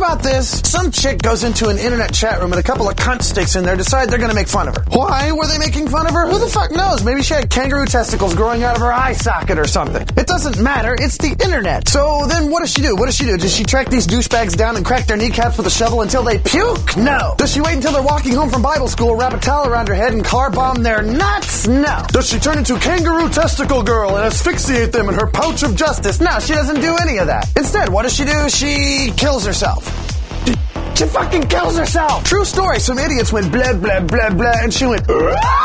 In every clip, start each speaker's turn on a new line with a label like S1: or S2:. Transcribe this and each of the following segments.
S1: about this. Some chick goes into an internet chat room and a couple of cunt sticks in there decide they're gonna make fun of her. Why were they making fun of her? Who the fuck knows? Maybe she had kangaroo testicles growing out of her eye socket or something. It doesn't matter. It's the internet. So then what does she do? Does she track these douchebags down and crack their kneecaps with a shovel until they puke? No. Does she wait until they're walking home from Bible school, wrap a towel around her head, and car bomb their nuts? No. Does she turn into kangaroo testicle girl and asphyxiate them in her pouch of justice? No, she doesn't do any of that. Instead, what does she do? She kills herself. She fucking kills herself. True story. Some idiots went blah, blah, blah, blah, and she went...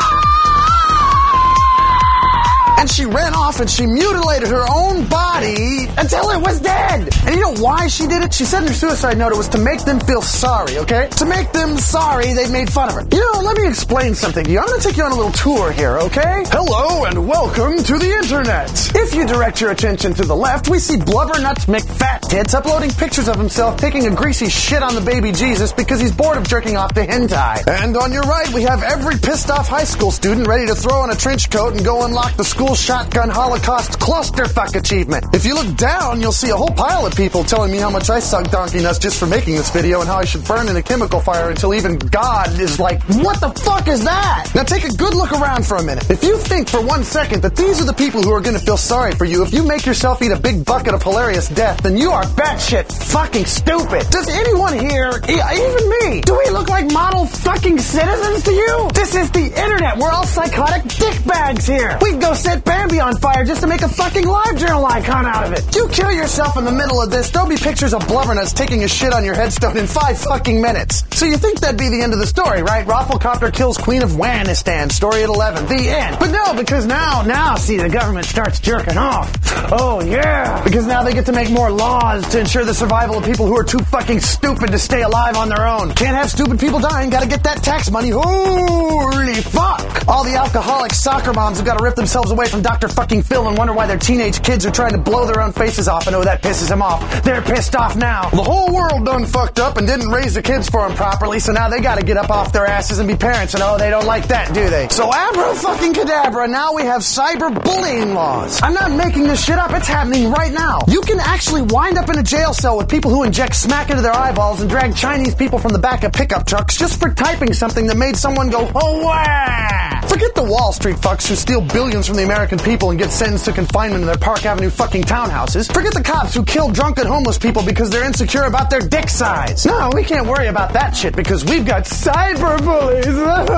S1: And she ran off and she mutilated her own body until it was dead. And you know why she did it? She said in her suicide note it was to make them feel sorry, okay? To make them sorry they made fun of her. You know, let me explain something to you. I'm going to take you on a little tour here, okay? Hello and welcome to the internet. If you direct your attention to the left, we see Blubbernuts McFat-Tits uploading pictures of himself taking a greasy shit on the baby Jesus because he's bored of jerking off to hentai. And on your right, we have every pissed-off high school student ready to throw on a trench coat and go unlock the school shotgun Holocaust clusterfuck achievement. If you look down, you'll see a whole pile of people telling me how much I suck donkey nuts just for making this video and how I should burn in a chemical fire until even God is like, what the fuck is that? Now take a good look around for a minute. If you think for 1 second that these are the people who are going to feel sorry for you if you make yourself eat a big bucket of hilarious death, then you are batshit fucking stupid. Does anyone here, even me, do we look like model fucking citizens to you? This is the internet. We're all psychotic dickbags here. We'd go set Bambi on fire just to make a fucking LiveJournal icon out of it. You kill yourself in the middle of this, there'll be pictures of Blubbernuts taking a shit on your headstone in 5 fucking minutes. So you think that'd be the end of the story, right? Rafflecopter kills Queen of Wanistan, story at 11, the end. But no, because now, see, the government starts jerking off. Oh yeah, because now they get to make more laws to ensure the survival of people who are too fucking stupid to stay alive on their own. Can't have stupid people dying, gotta get that tax money. Holy fuck! All the alcoholic soccer moms have gotta rip themselves away from Dr. fucking Phil and wonder why their teenage kids are trying to blow their own faces off, and oh, that pisses them off. They're pissed off now. The whole world done fucked up and didn't raise the kids for them properly, so now they gotta get up off their asses and be parents, and oh, they don't like that, do they? So abra-fucking-cadabra, now we have cyberbullying laws. I'm not making this shit up, it's happening right now. You can actually wind up in a jail cell with people who inject smack into their eyeballs and drag Chinese people from the back of pickup trucks just for typing something that made someone go, oh, wow. Forget the Wall Street fucks who steal billions from the American people and get sentenced to confinement in their Park Avenue fucking townhouses. Forget the cops who kill drunken homeless people because they're insecure about their dick size. No, we can't worry about that shit because we've got cyberbullies.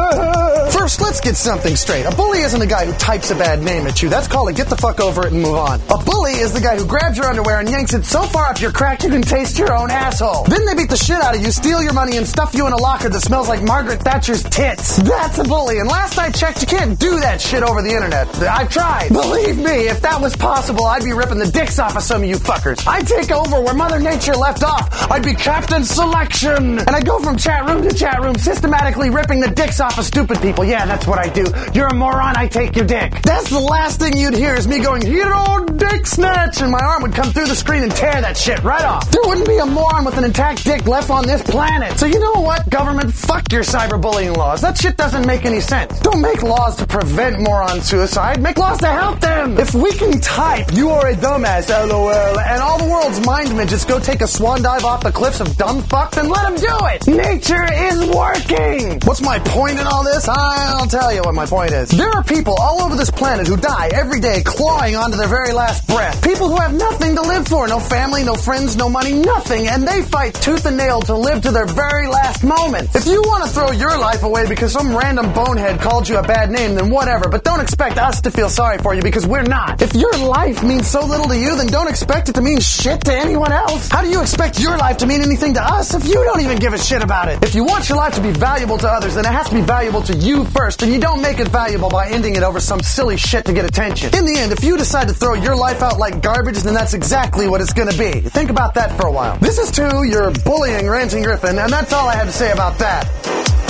S1: First, let's get something straight. A bully isn't a guy who types a bad name at you. That's called a get the fuck over it and move on. A bully is the guy who grabs your underwear and yanks it so far up your crack you can taste your own asshole. Then they beat the shit out of you, steal your money, and stuff you in a locker that smells like Margaret Thatcher's tits. That's a bully, and last I checked, you can't do that shit over the internet. I've tried. Believe me, if that was possible, I'd be ripping the dicks off of some of you fuckers. I'd take over where Mother Nature left off. I'd be Captain Selection. And I'd go from chat room to chat room, systematically ripping the dicks off of stupid people. Yeah, that's what I do. You're a moron, I take your dick. That's the last thing you'd hear is me going, hero dick snatch, and my arm would come through the screen and tear that shit right off. There wouldn't be a moron with an intact dick left on this planet. So you know what, government? Fuck your cyberbullying laws. That shit doesn't make any sense. Don't make laws to prevent moron suicide. Make laws to help them. If we can type, you are a dumbass, LOL, and all the world's mind midgets go take a swan dive off the cliffs of dumb fuck, then let them do it. Nature is working. What's my point in all this? I'll tell you what my point is. There are people all over this planet who die every day clawing onto their very last breath. People who have nothing to live for. No family, no friends, no money, nothing. And they fight tooth and nail to live to their very last moment. If you want to throw your life away because some random bonehead called you a bad name, then whatever. But don't expect us to feel sorry for you because we're not. If your life means so little to you, then don't expect it to mean shit to anyone else. How do you expect your life to mean anything to us if you don't even give a shit about it? If you want your life to be valuable to others, then it has to be valuable to you first, and you don't make it valuable by ending it over some silly shit to get attention. In the end, if you decide to throw your life out like garbage, then that's exactly what it's gonna be. Think about that for a while. This is 2, your bullying Ranting Griffin, and that's all I have to say about that.